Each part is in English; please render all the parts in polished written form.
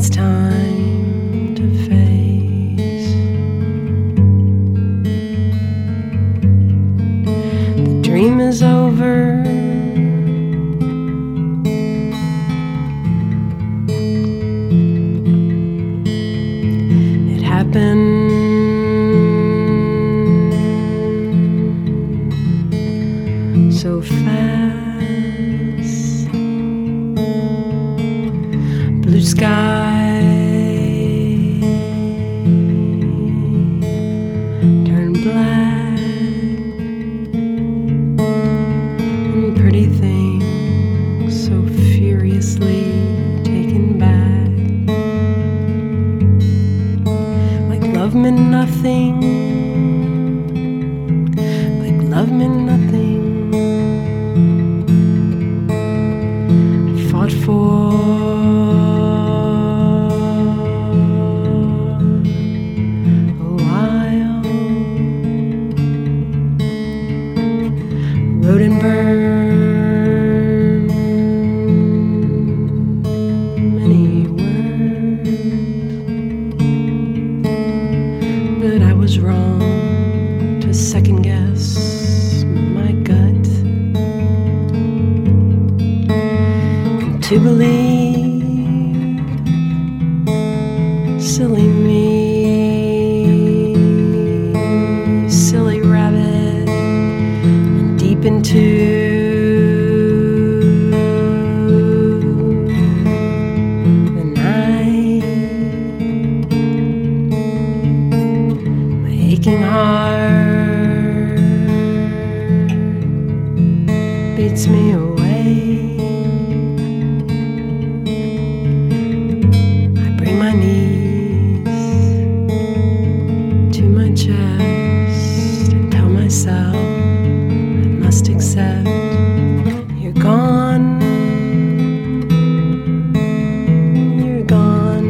it's time to face the dream is over. It happened so fast. Blue sky turned black, and pretty things so furiously taken back. Like love meant nothing, like love meant nothing. Fought for a while, wrote and burned many words, but I was wrong to second guess my gut, to believe silly me, silly rabbit, and deep into the night. My aching heart beats me away. My knees to my chest and tell myself I must accept you're gone, you're gone.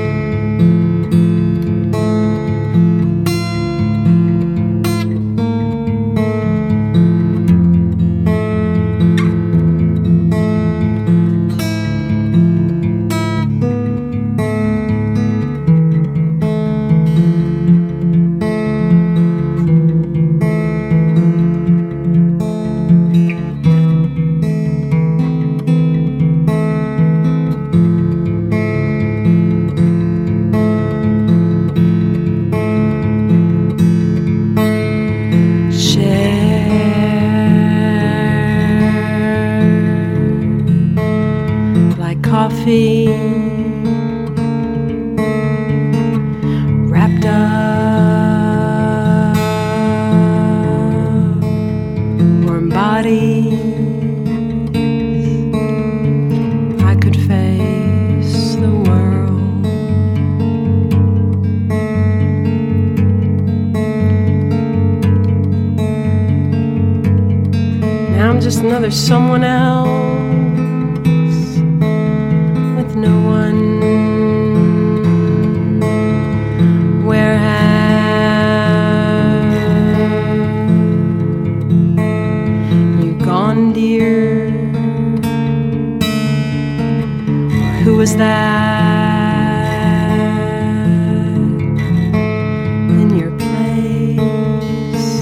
Coffee wrapped up, warm bodies. I could face the world. Now I'm just another someone else. No one, where have you gone, dear? Who was that in your place?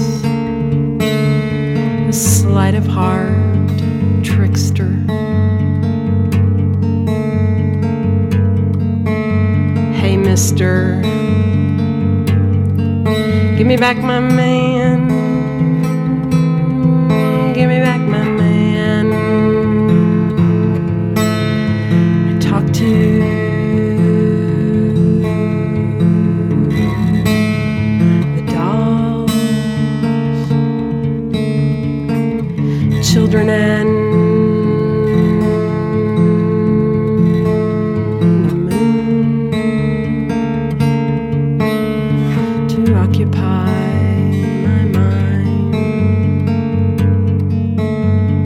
A sleight of heart trickster. Mister, give me back my man, give me back my man. I talked to the dogs, children and occupy my mind.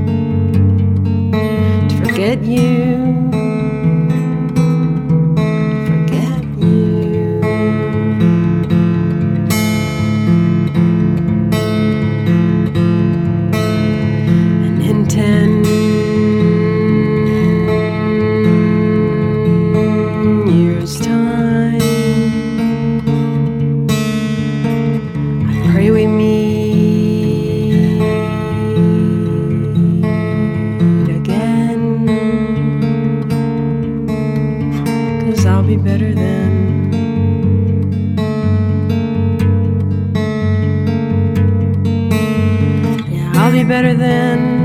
I'll be better then. Yeah, I'll be better then.